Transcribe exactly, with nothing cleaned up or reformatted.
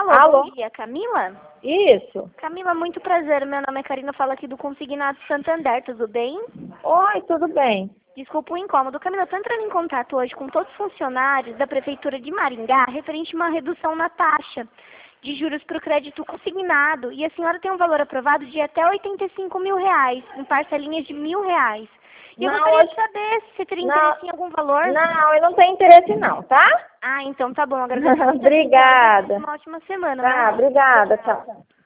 Alô, Alô? bom dia, Camila? Isso. Camila, muito prazer. Meu nome é Karina, falo aqui do Consignado Santander, tudo bem? Oi, tudo bem? Desculpa o incômodo. Camila, eu tô entrando em contato hoje com todos os funcionários da Prefeitura de Maringá, referente a uma redução na taxa de juros para o crédito consignado. E a senhora tem um valor aprovado de até oitenta e cinco mil reais, em parcelinhas de mil reais. E eu Não, gostaria hoje... de saber se você teria Não, interesse em algum valor. não, eu não tenho interesse não, tá? Ah, então tá bom. Agradeço muito a atenção. Obrigada. Uma ótima semana. Tá, Bom dia. obrigada, tchau.